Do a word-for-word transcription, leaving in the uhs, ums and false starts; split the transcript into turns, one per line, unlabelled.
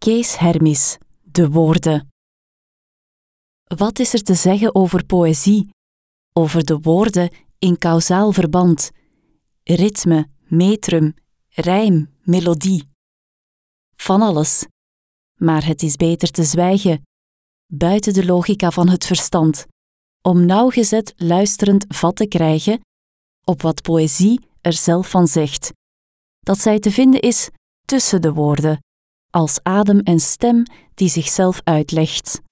Kees Hermies, De woorden. Wat is er te zeggen over poëzie? Over de woorden in kausaal verband. Ritme, metrum, rijm, melodie. Van alles. Maar het is beter te zwijgen, buiten de logica van het verstand, om nauwgezet luisterend vat te krijgen op wat poëzie er zelf van zegt. Dat zij te vinden is tussen de woorden, als adem en stem die zichzelf uitlegt.